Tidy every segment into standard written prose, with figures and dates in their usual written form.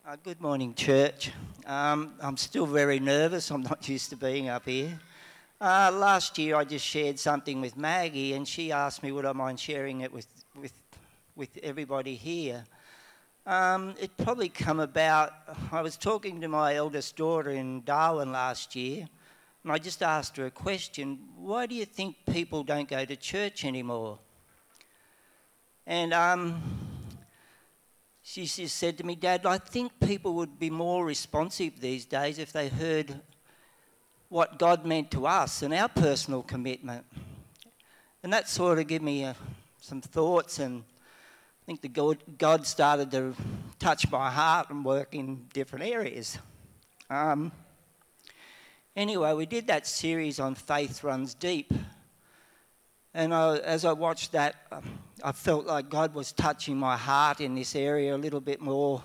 Good morning, church. I'm still very nervous. I'm not used to being up here. Last year, I just shared something with Maggie, and she asked me would I mind sharing it with everybody here. It probably come about. I was talking to my eldest daughter in Darwin last year, and I just asked her a question: why do you think people don't go to church anymore? And she just said to me, Dad, I think people would be more responsive these days if they heard what God meant to us and our personal commitment. And that sort of gave me some thoughts, and I think God started to touch my heart and work in different areas. Anyway, we did that series on Faith Runs Deep. And as I watched that, I felt like God was touching my heart in this area a little bit more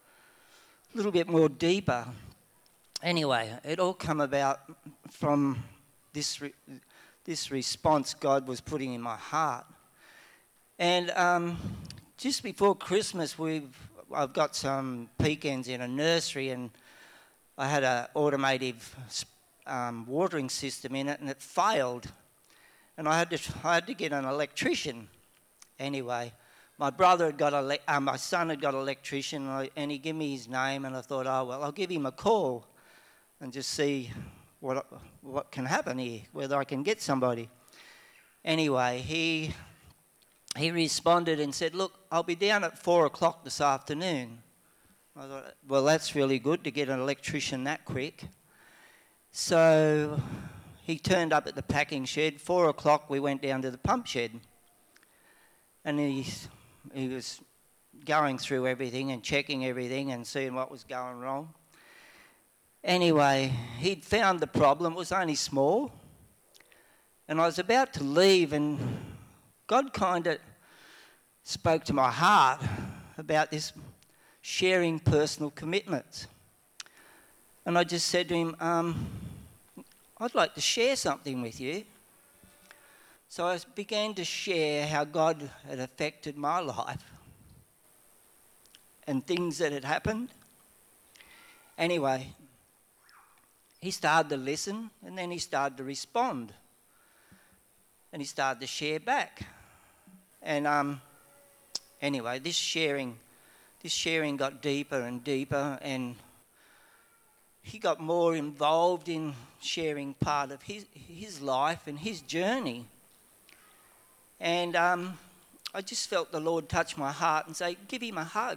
deeper. Anyway, it all come about from this response God was putting in my heart. And just before Christmas, I've got some pecans in a nursery, and I had an automated watering system in it, and it failed. And I had to get an electrician. Anyway, my son had got an electrician, and he gave me his name, and I thought, oh well, I'll give him a call and just see what can happen here, whether I can get somebody. Anyway, he responded and said, look, I'll be down at 4 o'clock this afternoon. I thought, well, that's really good to get an electrician that quick. So he turned up at the packing shed. 4 o'clock, we went down to the pump shed. And he was going through everything and checking everything and seeing what was going wrong. Anyway, he'd found the problem. It was only small. And I was about to leave, and God kind of spoke to my heart about this sharing personal commitments. And I just said to him, I'd like to share something with you. So I began to share how God had affected my life and things that had happened. Anyway, he started to listen, and then he started to respond. And he started to share back. And anyway, this sharing got deeper and deeper, and he got more involved in sharing part of his life and his journey. And I just felt the Lord touch my heart and say, give him a hug.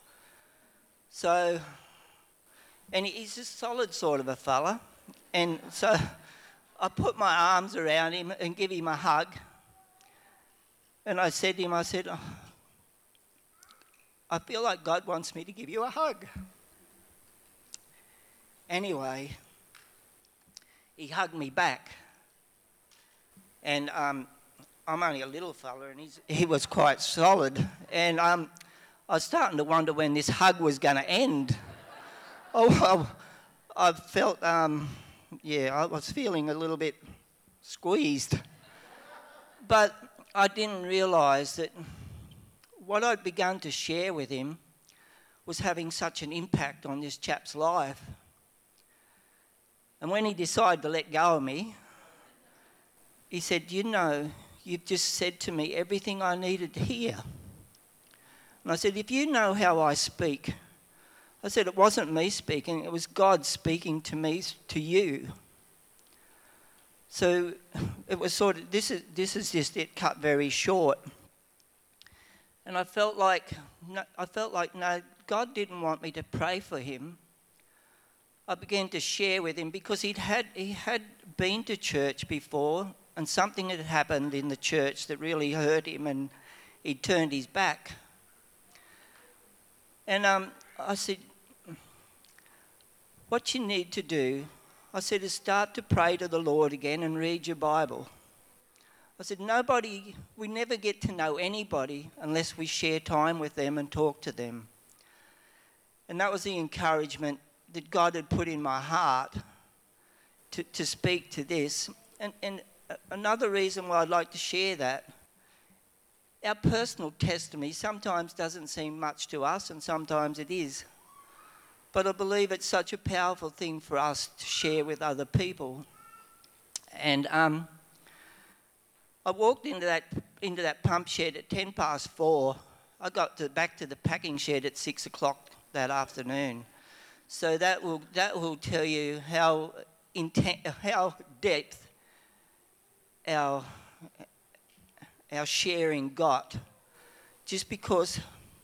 So, and he's a solid sort of a fella. And so I put my arms around him and give him a hug. And I said to him, oh, I feel like God wants me to give you a hug. Anyway, he hugged me back. And I'm only a little fella, and he was quite solid. And I was starting to wonder when this hug was going to end. I felt, I was feeling a little bit squeezed. But I didn't realise that what I'd begun to share with him was having such an impact on this chap's life. And when he decided to let go of me, he said, you know, you've just said to me everything I needed to hear. And I said, if you know how I speak, I said, it wasn't me speaking, it was God speaking to me, to you. So it was sort of, this is just it cut very short. And I felt like, no, God didn't want me to pray for him. I began to share with him because he had been to church before, and something had happened in the church that really hurt him, and he turned his back. And I said, what you need to do, I said, is start to pray to the Lord again and read your Bible. I said, we never get to know anybody unless we share time with them and talk to them. And that was the encouragement that God had put in my heart to speak to this. And another reason why I'd like to share that, our personal testimony sometimes doesn't seem much to us, and sometimes it is. But I believe it's such a powerful thing for us to share with other people. And I walked into that pump shed at 4:10. I got back to the packing shed at 6 o'clock that afternoon. So that will tell you how depth our sharing got, just because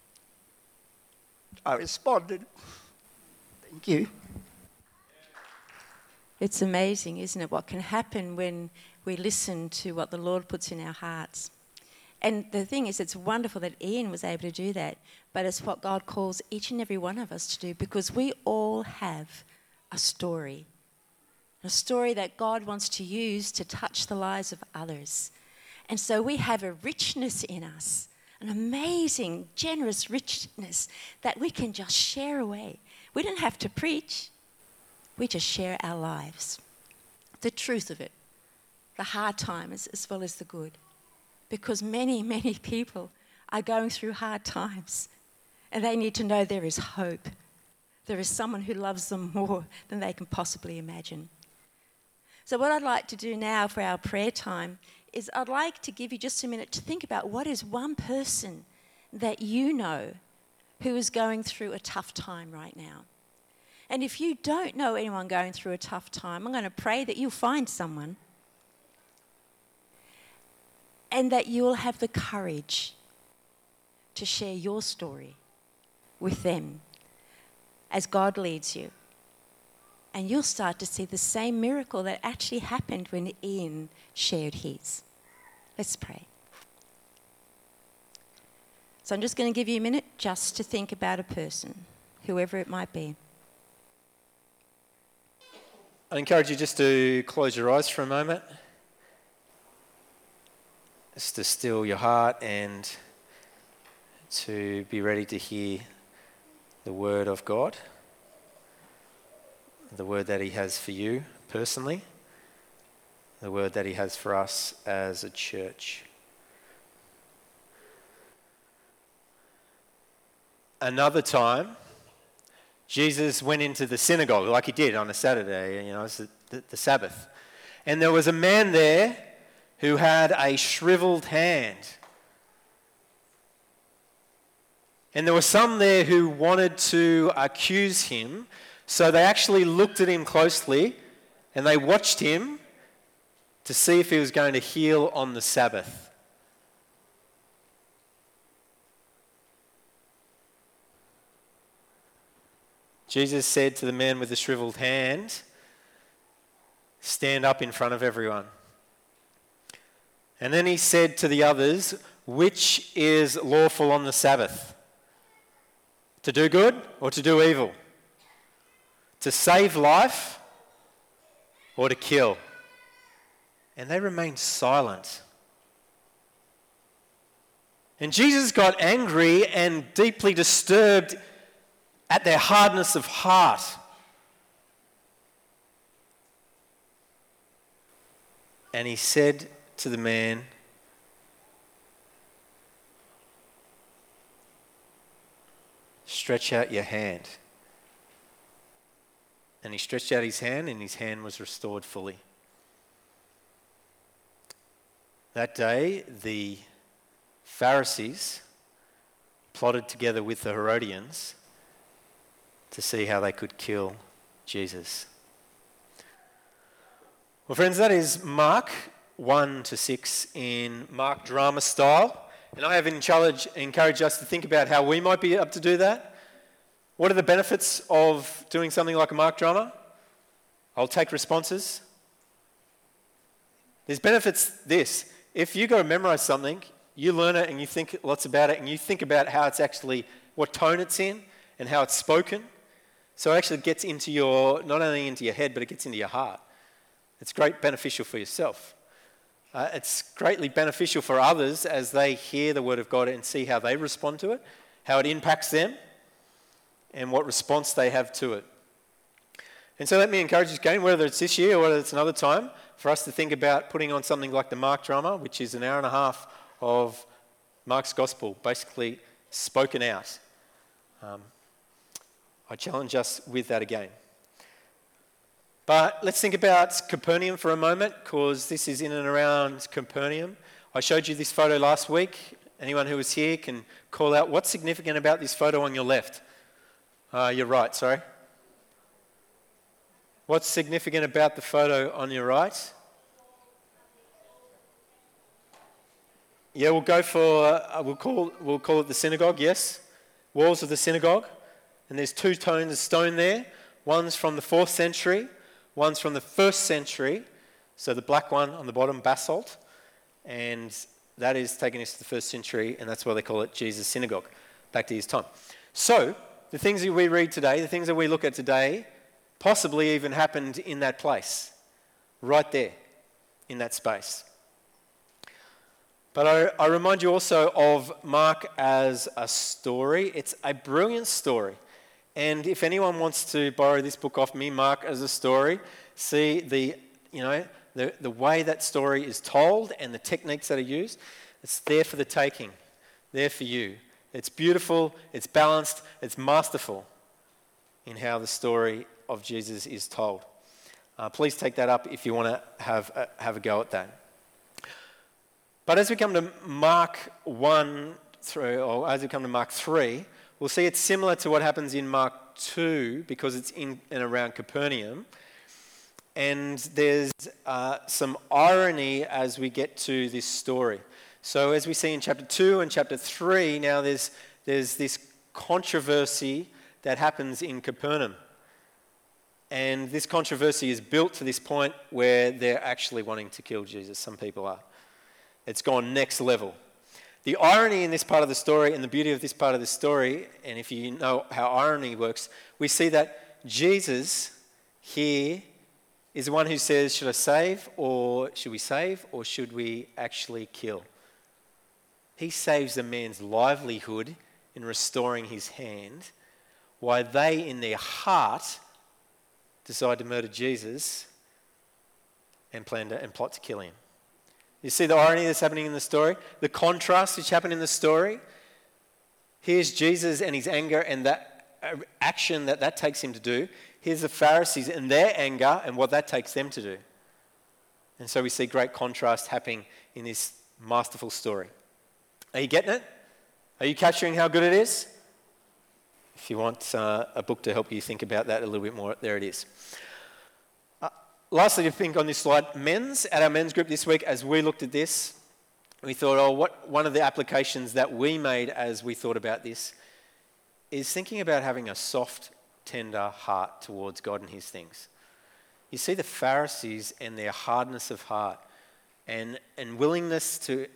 I responded. Thank you. It's amazing, isn't it, what can happen when we listen to what the Lord puts in our hearts. And the thing is, it's wonderful that Ian was able to do that, but it's what God calls each and every one of us to do, because we all have a story that God wants to use to touch the lives of others. And so we have a richness in us, an amazing, generous richness that we can just share away. We don't have to preach. We just share our lives, the truth of it, the hard times as well as the good. Because many, many people are going through hard times, and they need to know there is hope. There is someone who loves them more than they can possibly imagine. So what I'd like to do now for our prayer time is I'd like to give you just a minute to think about what is one person that you know who is going through a tough time right now. And if you don't know anyone going through a tough time, I'm going to pray that you'll find someone and that you'll have the courage to share your story with them as God leads you. And you'll start to see the same miracle that actually happened when Ian shared his. Let's pray. So I'm just going to give you a minute just to think about a person, whoever it might be. I encourage you just to close your eyes for a moment. Just to still your heart and to be ready to hear the word of God. The word that he has for you personally. The word that he has for us as a church. Another time, Jesus went into the synagogue like he did on a Saturday, it's the Sabbath. And there was a man there who had a shriveled hand. And there were some there who wanted to accuse him, so they actually looked at him closely and they watched him to see if he was going to heal on the Sabbath. Jesus said to the man with the shriveled hand, "Stand up in front of everyone." And then he said to the others, "Which is lawful on the Sabbath? To do good or to do evil? To save life or to kill?" And they remained silent. And Jesus got angry and deeply disturbed at their hardness of heart. And he said to the man, "Stretch out your hand." And he stretched out his hand, and his hand was restored fully. That day, the Pharisees plotted together with the Herodians to see how they could kill Jesus. Well, friends, that is Mark 1-6 in Mark drama style. And I have encouraged us to think about how we might be able to do that. What are the benefits of doing something like a Mark drama? I'll take responses. There's benefits this. If you go memorize something, you learn it and you think lots about it and you think about how it's actually, what tone it's in and how it's spoken. So it actually gets into not only into your head, but it gets into your heart. It's great beneficial for yourself. It's greatly beneficial for others as they hear the word of God and see how they respond to it, how it impacts them, and what response they have to it. And so let me encourage you again, whether it's this year or whether it's another time, for us to think about putting on something like the Mark drama, which is an hour and a half of Mark's gospel, basically spoken out. I challenge us with that again. But let's think about Capernaum for a moment, because this is in and around Capernaum. I showed you this photo last week. Anyone who was here can call out what's significant about this photo on your left. You're right, sorry. What's significant about the photo on your right? Yeah, we'll go for, we'll call it the synagogue, yes. Walls of the synagogue. And there's two tones of stone there. One's from the 4th century, one's from the 1st century. So the black one on the bottom, basalt. And that is taking us to the 1st century, and that's why they call it Jesus' synagogue, back to his time. So, the things that we read today, the things that we look at today, possibly even happened in that place, right there, in that space. But I remind you also of Mark as a story. It's a brilliant story. And if anyone wants to borrow this book off me, Mark as a story, see the way that story is told and the techniques that are used, it's there for the taking, there for you. It's beautiful, it's balanced, it's masterful in how the story of Jesus is told. Please take that up if you want to have a go at that. But as we come to Mark 1 through, or as we come to Mark 3, we'll see it's similar to what happens in Mark 2 because it's in and around Capernaum. And there's some irony as we get to this story. So as we see in chapter 2 and chapter 3, now there's this controversy that happens in Capernaum. And this controversy is built to this point where they're actually wanting to kill Jesus. Some people are. It's gone next level. The irony in this part of the story and the beauty of this part of the story, and if you know how irony works, we see that Jesus here is the one who says, should we save or should we actually kill? He saves a man's livelihood in restoring his hand, while they in their heart decide to murder Jesus and plot to kill him. You see the irony that's happening in the story? The contrast which happened in the story? Here's Jesus and his anger and that action that takes him to do. Here's the Pharisees and their anger and what that takes them to do. And so we see great contrast happening in this masterful story. Are you getting it? Are you capturing how good it is? If you want a book to help you think about that a little bit more, there it is. Lastly, I think on this slide, at our men's group this week, as we looked at this, we thought, one of the applications that we made as we thought about this is thinking about having a soft, tender heart towards God and his things. You see the Pharisees and their hardness of heart and unwillingness to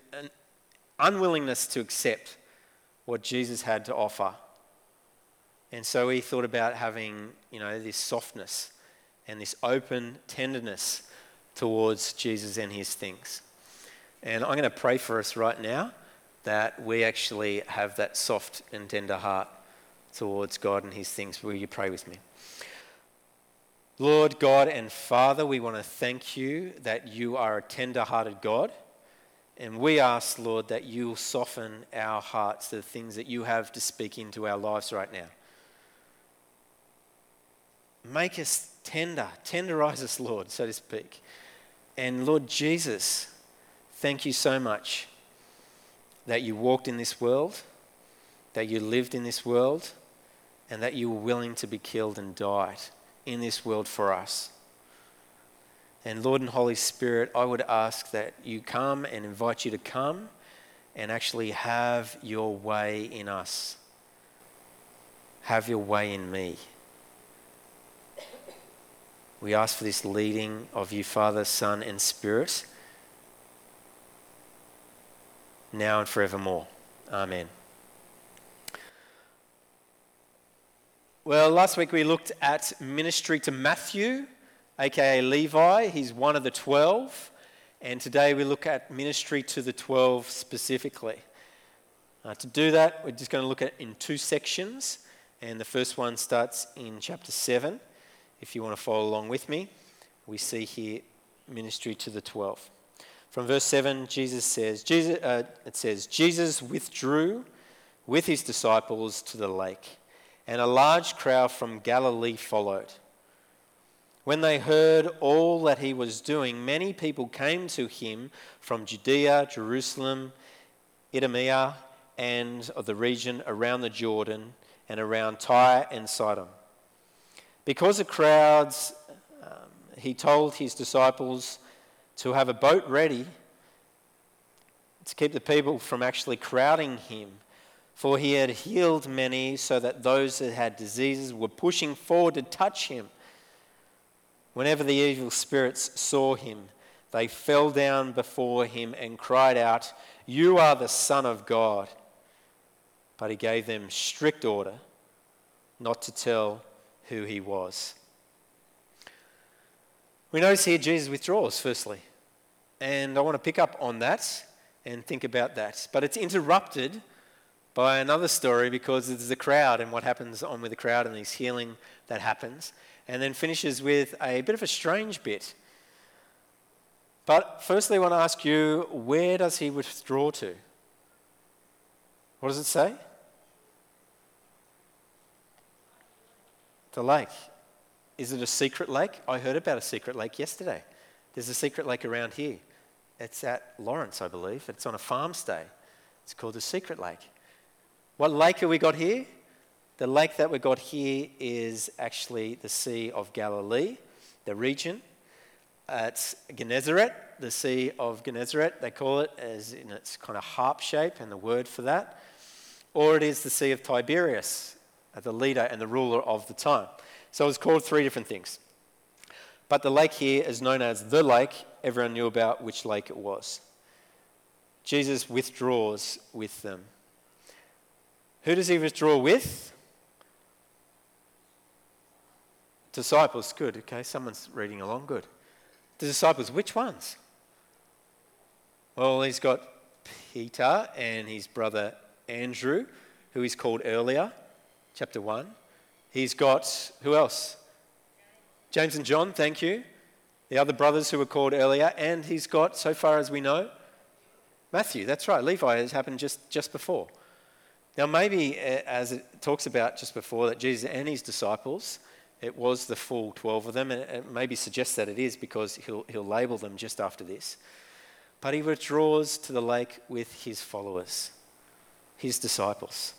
accept what Jesus had to offer. And so we thought about having, this softness and this open tenderness towards Jesus and his things. And I'm going to pray for us right now that we actually have that soft and tender heart towards God and his things. Will you pray with me? Lord God and Father, we want to thank you that you are a tender-hearted God. And we ask, Lord, that you'll soften our hearts to the things that you have to speak into our lives right now. Make us tenderize us, Lord, so to speak. And Lord Jesus, thank you so much that you walked in this world, that you lived in this world, and that you were willing to be killed and died in this world for us. And Lord and Holy Spirit, I would ask that you come and invite you to come and actually have your way in us. Have your way in me. We ask for this leading of you, Father, Son, and Spirit, now and forevermore. Amen. Well, last week we looked at ministry to Matthew, aka Levi. He's one of the 12. And today we look at ministry to the 12 specifically. To do that, we're just going to look at in two sections. And the first one starts in chapter 7. If you want to follow along with me, we see here ministry to the 12. From verse 7, it says, Jesus withdrew with his disciples to the lake, and a large crowd from Galilee followed. When they heard all that he was doing, many people came to him from Judea, Jerusalem, Idumea, and of the region around the Jordan and around Tyre and Sidon. Because of crowds, he told his disciples to have a boat ready to keep the people from actually crowding him, for he had healed many, so that those that had diseases were pushing forward to touch him. Whenever the evil spirits saw him, they fell down before him and cried out, "You are the Son of God." But he gave them strict order not to tell who he was. We notice here Jesus withdraws, firstly. And I want to pick up on that and think about that. But it's interrupted by another story because there's the crowd and what happens on with the crowd and this healing that happens. And then finishes with a bit of a strange bit. But firstly, I want to ask you, where does he withdraw to? What does it say? The lake. Is it a secret lake? I heard about a secret lake yesterday. There's a secret lake around here. It's at Lawrence, I believe. It's on a farm stay. It's called the Secret Lake. What lake have we got here? The lake that we've got here is actually the Sea of Galilee, the region. It's Gennesaret, the Sea of Gennesaret, they call it, as in its kind of harp shape and the word for that. Or it is the Sea of Tiberias, the leader and the ruler of the time. So it's called three different things. But the lake here is known as the lake. Everyone knew about which lake it was. Jesus withdraws with them. Who does he withdraw with? Disciples. Good. Okay, someone's reading along. Good. The disciples. Which ones? Well, he's got Peter and his brother Andrew, who he's called earlier, chapter 1. He's got, who else? James and John, thank you. The other brothers who were called earlier. And he's got, so far as we know, Matthew. That's right. Levi has happened just before. Now, maybe as it talks about just before that Jesus and his disciples, it was the full 12 of them, and it maybe suggests that it is because he'll label them just after this. But he withdraws to the lake with his followers, his disciples.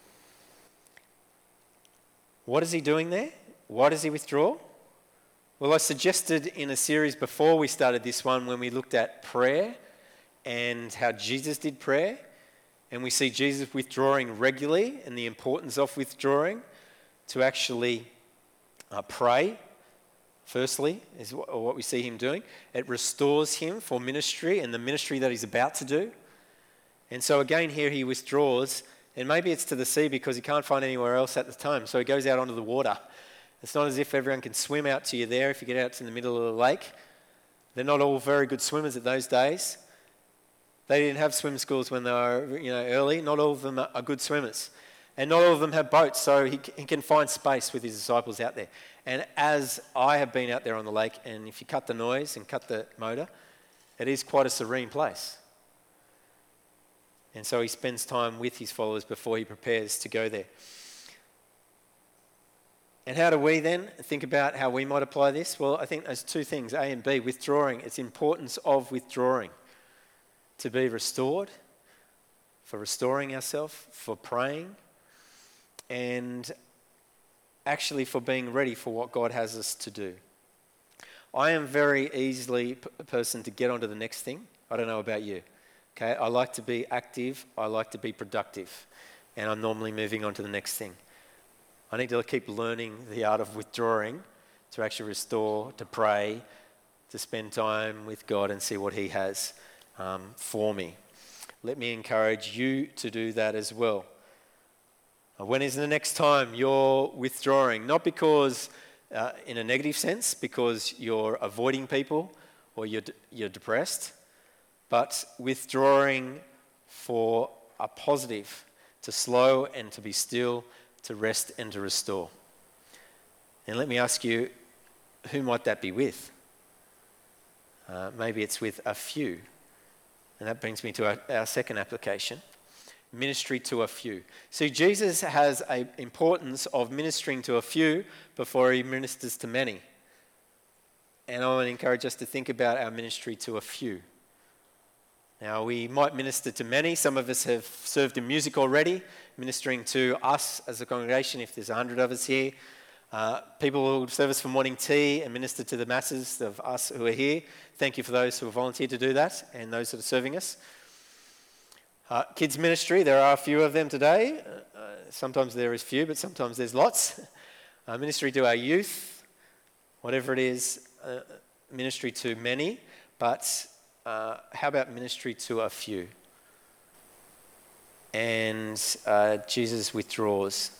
What is he doing there? Why does he withdraw? Well, I suggested in a series before we started this one when we looked at prayer and how Jesus did prayer, and we see Jesus withdrawing regularly and the importance of withdrawing to actually pray, firstly, is what we see him doing. It restores him for ministry and the ministry that he's about to do. And so again here he withdraws, and maybe it's to the sea because he can't find anywhere else at the time, so he goes out onto the water. It's not as if everyone can swim out to you there if you get out to the middle of the lake. They're not all very good swimmers at those days. They didn't have swim schools when they were early. Not all of them are good swimmers. And not all of them have boats, so he can find space with his disciples out there. And as I have been out there on the lake, and if you cut the noise and cut the motor, it is quite a serene place. And so he spends time with his followers before he prepares to go there. And how do we then think about how we might apply this? Well, I think there's two things, A and B. Withdrawing, it's importance of withdrawing. To be restored, for restoring ourselves, for praying, and actually for being ready for what God has us to do. I am very easily a person to get on to the next thing. I don't know about you. Okay, I like to be active, I like to be productive, and I'm normally moving on to the next thing. I need to keep learning the art of withdrawing to actually restore, to pray, to spend time with God and see what he has for me. Let me encourage you to do that as well. When is the next time you're withdrawing? Not because, in a negative sense, because you're avoiding people or you're depressed, but withdrawing for a positive, to slow and to be still, to rest and to restore. And let me ask you, who might that be with? Maybe it's with a few. And that brings me to our second application. ministry to a few. See, Jesus has an importance of ministering to a few before he ministers to many. And I want to encourage us to think about our ministry to a few. Now, we might minister to many. Some of us have served in music already, ministering to us as a congregation, if there's 100 of us here. People who serve us for morning tea and minister to the masses of us who are here. Thank you for those who have volunteered to do that and those that are serving us. Kids ministry, there are a few of them today. Sometimes there is few, but sometimes there's lots. Ministry to our youth, whatever it is, ministry to many. But how about ministry to a few? And Jesus withdraws.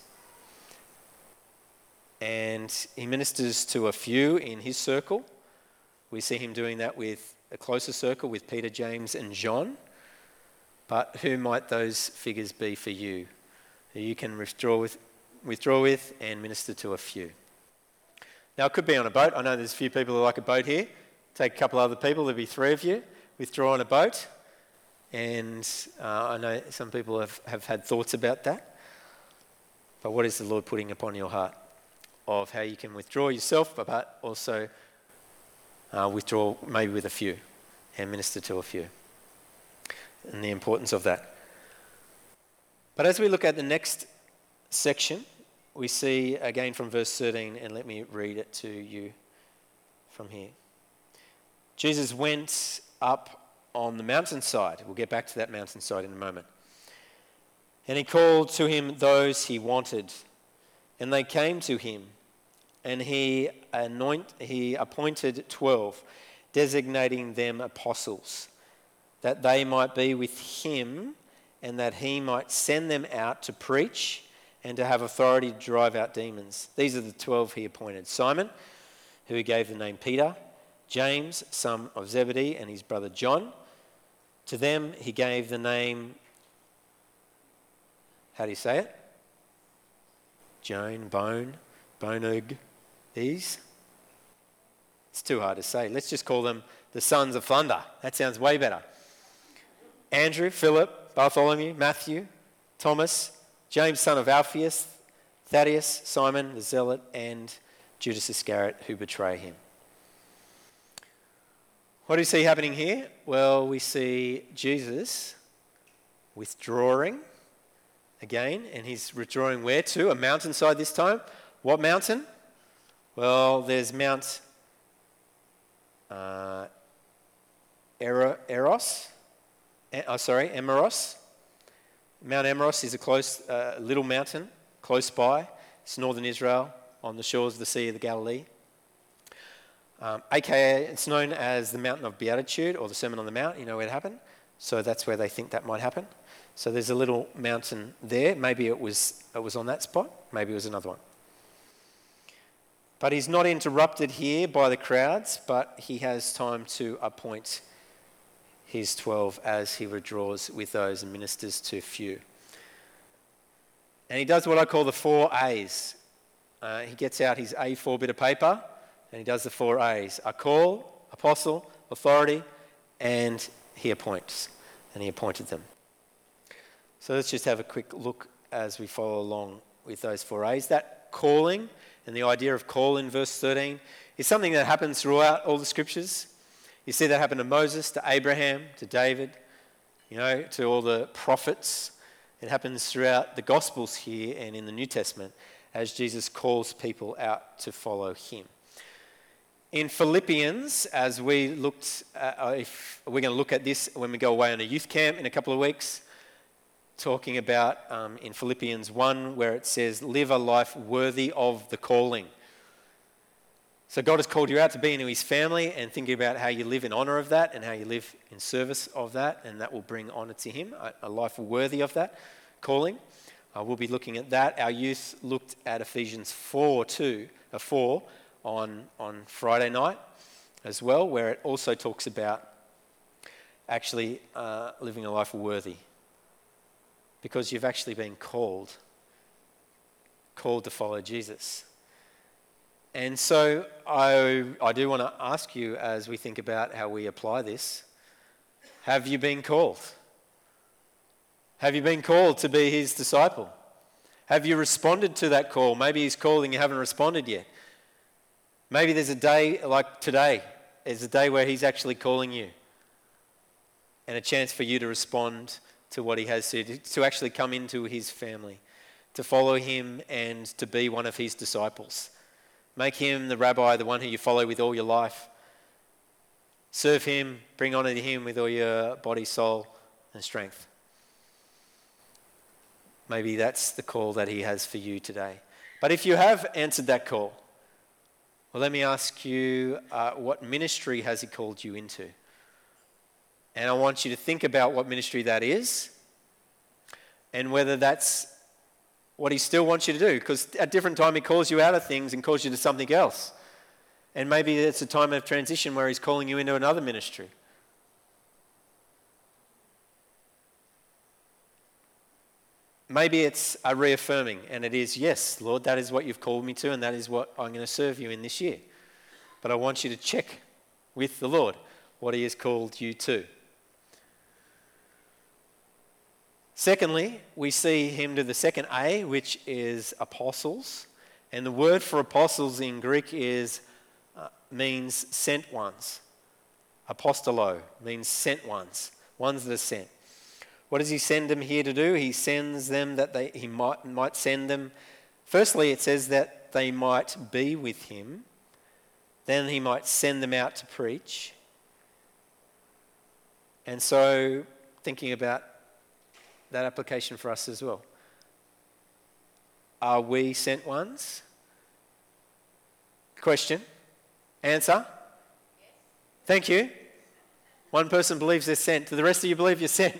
And he ministers to a few in his circle. We see him doing that with a closer circle with Peter, James, and John. But who might those figures be for you? That you can withdraw with and minister to a few. Now, it could be on a boat. I know there's a few people who like a boat here. Take a couple other people, there'll be 3 of you. Withdraw on a boat. And I know some people have had thoughts about that. But what is the Lord putting upon your heart of how you can withdraw yourself, but also withdraw maybe with a few and minister to a few? And the importance of that. But as we look at the next section, we see again from verse 13, and let me read it to you from here. Jesus went up on the mountainside. We'll get back to that mountainside in a moment. And he called to him those he wanted, and they came to him, and he appointed 12, designating them apostles, that they might be with him and that he might send them out to preach and to have authority to drive out demons. These are the 12 he appointed. Simon, who he gave the name Peter, James, son of Zebedee, and his brother John. To them he gave the name, how do you say it? Boanerges. It's too hard to say. Let's just call them the sons of thunder. That sounds way better. Andrew, Philip, Bartholomew, Matthew, Thomas, James, son of Alphaeus, Thaddeus, Simon the Zealot, and Judas Iscariot, who betray him. What do we see happening here? Well, we see Jesus withdrawing again, and he's withdrawing where to? A mountainside this time. What mountain? Well, there's Mount Eros. Emeros. Mount Emeros is a little mountain close by. It's northern Israel on the shores of the Sea of the Galilee. AKA, it's known as the Mountain of Beatitude or the Sermon on the Mount. You know where it happened? So that's where they think that might happen. So there's a little mountain there. Maybe it was on that spot. Maybe it was another one. But he's not interrupted here by the crowds, but he has time to appoint his 12 as he withdraws with those and ministers to few. And he does what I call the 4 A's. He gets out his A4 bit of paper and he does the 4 A's. A call, apostle, authority, and he appoints. And he appointed them. So let's just have a quick look as we follow along with those 4 A's. That calling and the idea of call in verse 13 is something that happens throughout all the scriptures. You see that happen to Moses, to Abraham, to David, to all the prophets. It happens throughout the Gospels here and in the New Testament as Jesus calls people out to follow him. In Philippians, as we looked at, we're going to look at this when we go away on a youth camp in a couple of weeks, talking about in Philippians 1 where it says, live a life worthy of the calling. So God has called you out to be into his family, and thinking about how you live in honour of that and how you live in service of that, and that will bring honour to him, a life worthy of that calling. We'll be looking at that. Our youth looked at Ephesians 4 on Friday night as well, where it also talks about actually living a life worthy, because you've actually been called to follow Jesus. And so I do want to ask you, as we think about how we apply this, have you been called? Have you been called to be his disciple? Have you responded to that call? Maybe he's called and you haven't responded yet. Maybe there's a day like today. There's a day where he's actually calling you. And a chance for you to respond to what he has said, to actually come into his family, to follow him and to be one of his disciples. Make him the rabbi, the one who you follow with all your life. Serve him, bring honor to him with all your body, soul, and strength. Maybe that's the call that he has for you today. But if you have answered that call, well, let me ask you, what ministry has he called you into? And I want you to think about what ministry that is and whether that's what he still wants you to do. Because at different time he calls you out of things and calls you to something else. And maybe it's a time of transition where he's calling you into another ministry. Maybe it's a reaffirming, and it is, yes, Lord, that is what you've called me to, and that is what I'm going to serve you in this year. But I want you to check with the Lord what he has called you to. Secondly, we see him do the second A, which is apostles. And the word for apostles in Greek means sent ones. Apostolo means sent ones, ones that are sent. What does he send them here to do? He sends them that he might send them. Firstly, it says that they might be with him. Then he might send them out to preach. And so, thinking about that application for us as well. Are we sent ones? Question. Answer? Yes. Thank you. One person believes they're sent. Do the rest of you believe you're sent?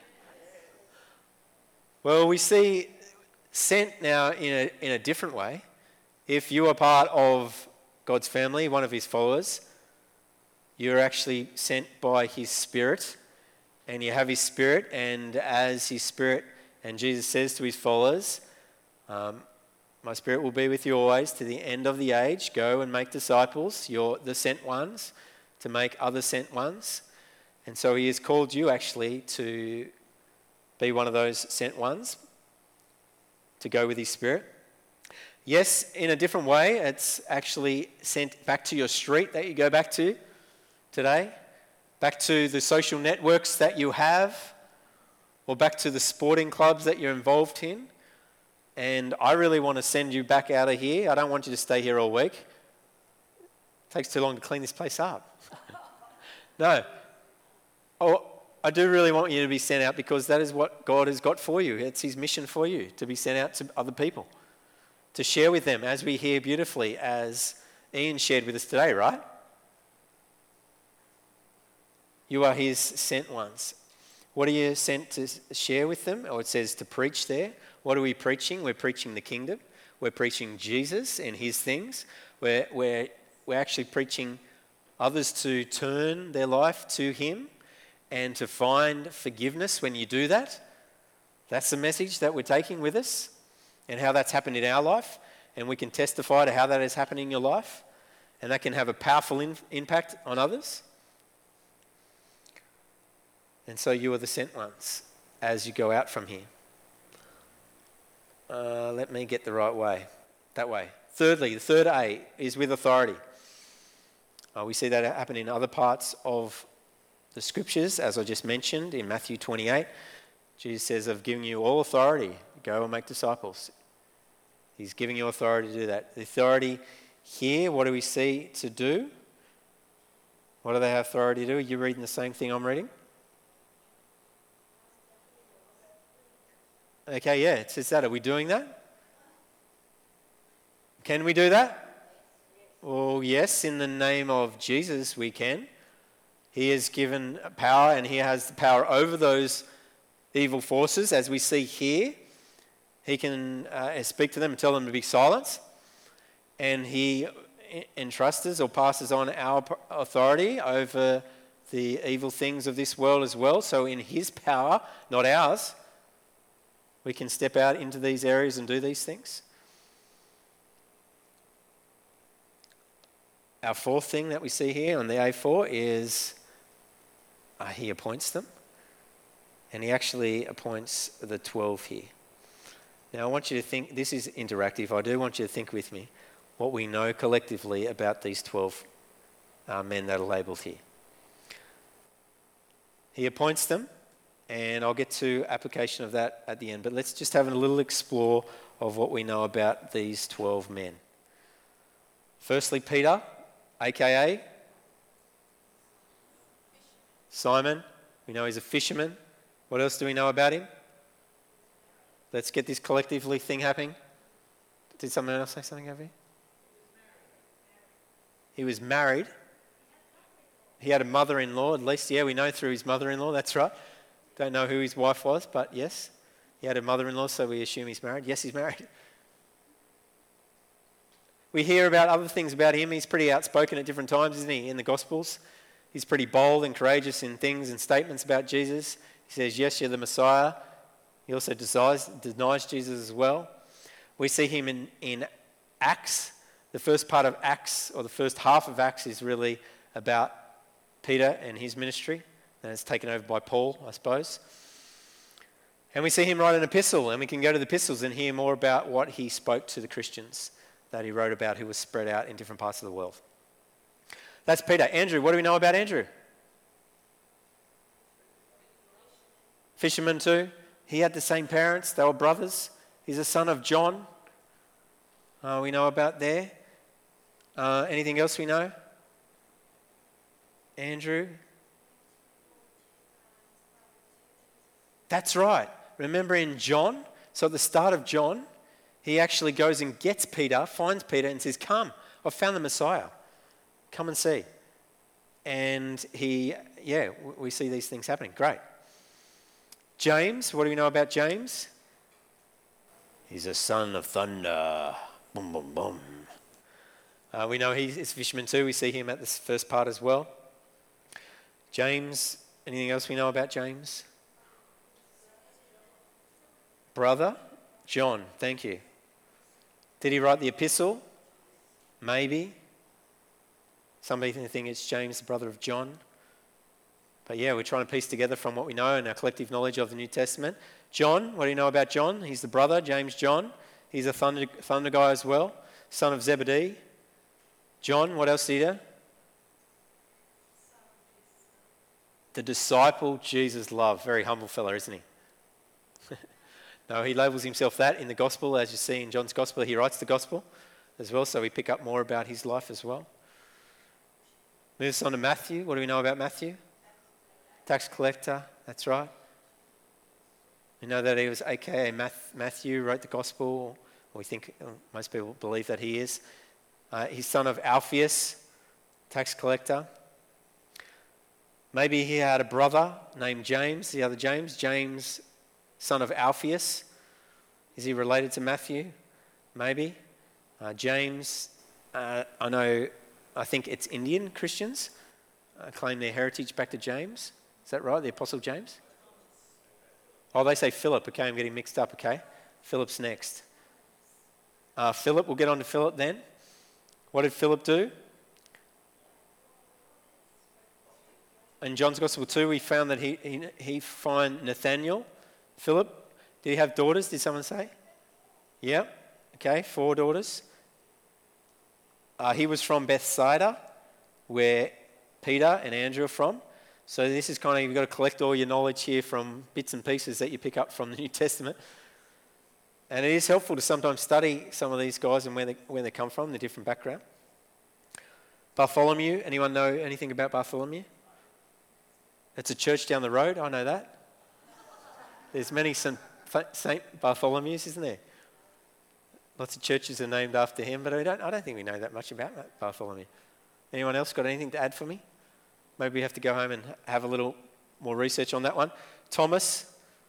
Well, we see sent now in a different way. If you are part of God's family, one of his followers, you're actually sent by his Spirit, and you have his Spirit, and as his Spirit, and Jesus says to his followers, my Spirit will be with you always to the end of the age. Go and make disciples. You're the sent ones to make other sent ones. And so he has called you actually to be one of those sent ones, to go with his Spirit. Yes, in a different way, it's actually sent back to your street that you go back to today, back to the social networks that you have, or back to the sporting clubs that you're involved in. And I really want to send you back out of here. I don't want you to stay here all week. It takes too long to clean this place up. No. Oh, I do really want you to be sent out because that is what God has got for you. It's his mission for you, to be sent out to other people, to share with them, as we hear beautifully, as Ian shared with us today, right? You are his sent ones. What are you sent to share with them? Or it says to preach there. What are we preaching? We're preaching the kingdom. We're preaching Jesus and his things. We're actually preaching others to turn their life to him and to find forgiveness when you do that. That's the message that we're taking with us and how that's happened in our life. And we can testify to how that has happened in your life. And that can have a powerful impact on others. And so you are the sent ones as you go out from here. Let me get the right way. That way. Thirdly, the third A is with authority. We see that happen in other parts of the scriptures, as I just mentioned in Matthew 28. Jesus says, I've given you all authority. Go and make disciples. He's giving you authority to do that. The authority here, what do we see to do? What do they have authority to do? Are you reading the same thing I'm reading? Okay, yeah, it says that. Are we doing that? Can we do that? Oh, yes, in the name of Jesus we can. He is given power and he has the power over those evil forces. As we see here, he can speak to them and tell them to be silent. And he entrusts us or passes on our authority over the evil things of this world as well. So in his power, not ours, we can step out into these areas and do these things. Our fourth thing that we see here on the A4 is he appoints them. And he actually appoints the 12 here. Now I want you to think, this is interactive, I do want you to think with me what we know collectively about these 12 men that are labelled here. He appoints them, and I'll get to application of that at the end, but let's just have a little explore of what we know about these 12 men. Firstly, Peter, aka Simon. We know he's a fisherman. What else do we know about him? Let's get this collectively thing happening. Did someone else say something over here? He was married. He had a mother-in-law, at least. Yeah, we know through his mother-in-law, that's right. Don't know who his wife was, but yes. He had a mother-in-law, so we assume he's married. Yes, he's married. We hear about other things about him. He's pretty outspoken at different times, isn't he, in the Gospels? He's pretty bold and courageous in things and statements about Jesus. He says, yes, you're the Messiah. He also denies Jesus as well. We see him in Acts. The first part of Acts, or the first half of Acts, is really about Peter and his ministry. And it's taken over by Paul, I suppose. And we see him write an epistle, and we can go to the epistles and hear more about what he spoke to the Christians that he wrote about who was spread out in different parts of the world. That's Peter. Andrew, what do we know about Andrew? Fisherman too. He had the same parents. They were brothers. He's a son of John. We know about there. Anything else we know? Andrew. That's right. Remember in John? So at the start of John, he actually goes and gets Peter, finds Peter and says, come, I've found the Messiah. Come and see. And we see these things happening. Great. James, what do we know about James? He's a son of thunder. Boom, boom, boom. We know he's a fisherman too. We see him at this first part as well. James, anything else we know about James? Brother? John, thank you. Did he write the epistle? Maybe. Somebody think it's James, the brother of John. But yeah, we're trying to piece together from what we know and our collective knowledge of the New Testament. John, what do you know about John? He's the brother, James John. He's a thunder guy as well, son of Zebedee. John, what else did he do? The disciple Jesus loved. Very humble fella, isn't he? No, he labels himself that in the gospel, as you see in John's gospel. He writes the gospel as well, so we pick up more about his life as well. Moves on to Matthew. What do we know about Matthew? Tax collector, that's right. We know that he was aka Matthew, wrote the gospel. We think, most people believe that he is. He's son of Alphaeus, tax collector. Maybe he had a brother named James, the other James, son of Alphaeus. Is he related to Matthew? Maybe. James, I think it's Indian Christians claim their heritage back to James. Is that right, the Apostle James? Oh, they say Philip. Okay, I'm getting mixed up, okay. Philip's next. Philip, we'll get on to Philip then. What did Philip do? In John's Gospel 2, we found that he found Nathaniel. Philip, did he have daughters, did someone say? Yeah, okay, 4 daughters. He was from Bethsaida, where Peter and Andrew are from. So this is kind of, you've got to collect all your knowledge here from bits and pieces that you pick up from the New Testament. And it is helpful to sometimes study some of these guys and where they come from, the different background. Bartholomew, anyone know anything about Bartholomew? It's a church down the road, I know that. There's many St. Bartholomew's, isn't there? Lots of churches are named after him, but I don't think we know that much about Bartholomew. Anyone else got anything to add for me? Maybe we have to go home and have a little more research on that one. Thomas.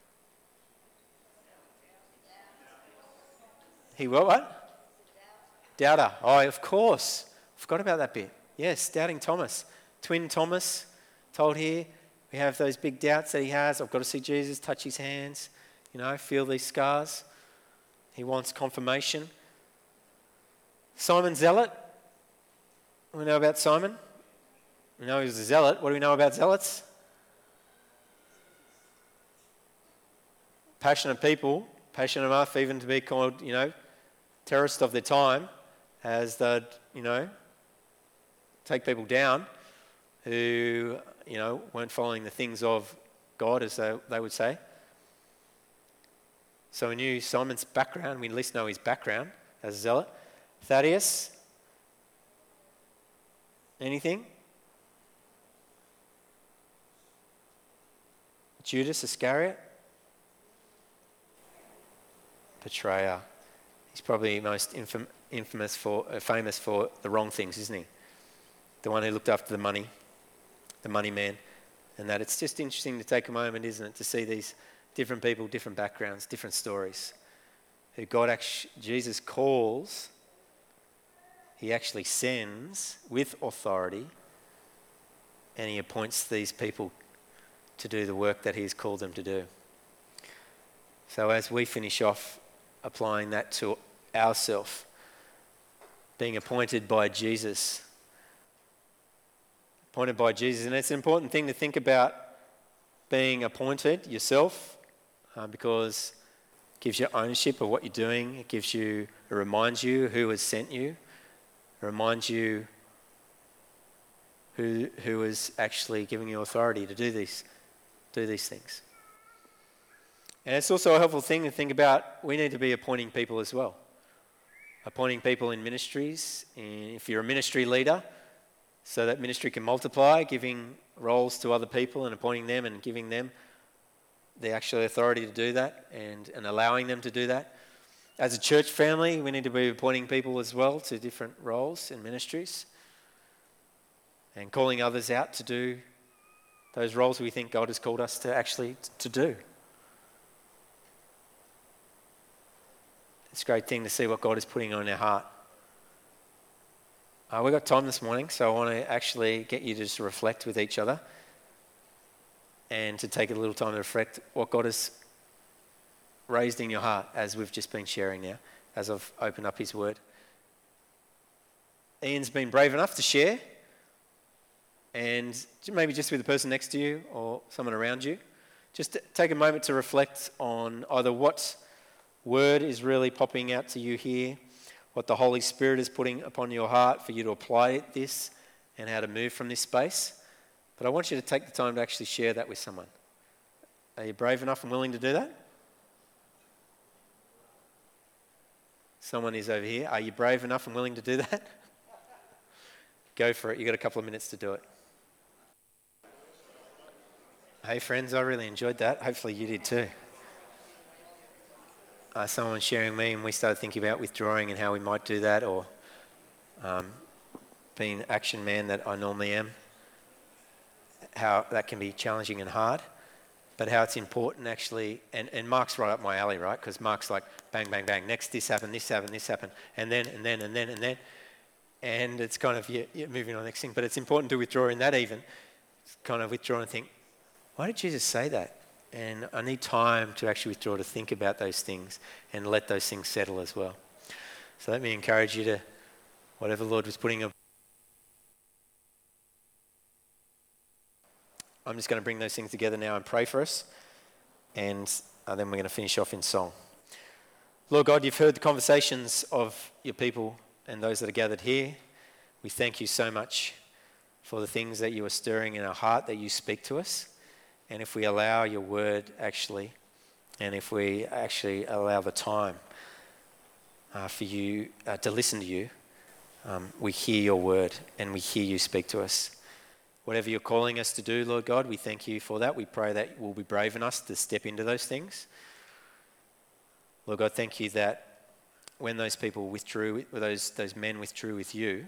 He what? Doubter. Oh, of course. Forgot about that bit. Yes, doubting Thomas. Twin Thomas, told here. We have those big doubts that he has. I've got to see Jesus, touch his hands, feel these scars. He wants confirmation. Simon Zealot. What do we know about Simon? We know he was a zealot. What do we know about zealots? passionate people, passionate enough even to be called, terrorists of their time, as they'd, take people down who, weren't following the things of God, as they would say. So we knew Simon's background. We at least know his background as a zealot. Thaddeus? Anything? Judas Iscariot? Betrayer. He's probably most famous for the wrong things, isn't he? The one who looked after the money man. And that it's just interesting to take a moment, isn't it, to see these different people, different backgrounds, different stories, who Jesus calls, he actually sends with authority, and he appoints these people to do the work that he's called them to do. So as we finish off applying that to ourselves, being appointed by Jesus, and it's an important thing to think about being appointed yourself, because it gives you ownership of what you're doing. It reminds you who has sent you. It reminds you who is actually giving you authority to do these things. And it's also a helpful thing to think about. We need to be appointing people as well. Appointing people in ministries. If you're a ministry leader, so that ministry can multiply, giving roles to other people and appointing them and giving them the actual authority to do that and allowing them to do that. As a church family, we need to be appointing people as well to different roles in ministries and calling others out to do those roles we think God has called us to actually to do. It's a great thing to see what God is putting on our heart. We've got time this morning, so I want to actually get you to just reflect with each other and to take a little time to reflect what God has raised in your heart as we've just been sharing now, as I've opened up his word. Ian's been brave enough to share, and maybe just with the person next to you or someone around you, just take a moment to reflect on either what word is really popping out to you here, what the Holy Spirit is putting upon your heart for you to apply this and how to move from this space. But I want you to take the time to actually share that with someone. Are you brave enough and willing to do that? Someone is over here. Are you brave enough and willing to do that? Go for it. You've got a couple of minutes to do it. Hey friends, I really enjoyed that. Hopefully you did too. Someone was sharing me and we started thinking about withdrawing and how we might do that, or being an action man that I normally am, how that can be challenging and hard, but how it's important actually, and Mark's right up my alley, right? Because Mark's like, bang, bang, bang, next this happened, and then, and it's kind of, you're moving on to the next thing, but it's important to withdraw in that even, kind of withdraw and think, why did Jesus say that? And I need time to actually withdraw to think about those things and let those things settle as well. So let me encourage you to, whatever the Lord was putting up. I'm just going to bring those things together now and pray for us. And then we're going to finish off in song. Lord God, you've heard the conversations of your people and those that are gathered here. We thank you so much for the things that you are stirring in our heart, that you speak to us. And if we allow your word actually, and if we actually allow the time for you to listen to you, we hear your word and we hear you speak to us. Whatever you're calling us to do, Lord God, we thank you for that. We pray that we'll be brave enough to step into those things. Lord God, thank you that when those people withdrew, those men withdrew with you,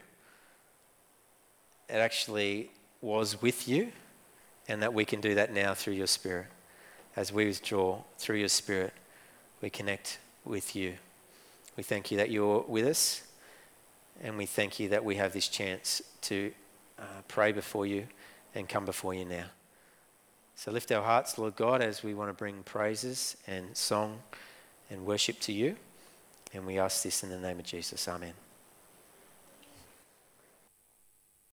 it actually was with you, and that we can do that now through your Spirit. As we withdraw through your Spirit, we connect with you. We thank you that you're with us, and we thank you that we have this chance to pray before you and come before you now. So lift our hearts, Lord God, as we want to bring praises and song and worship to you. And we ask this in the name of Jesus. Amen.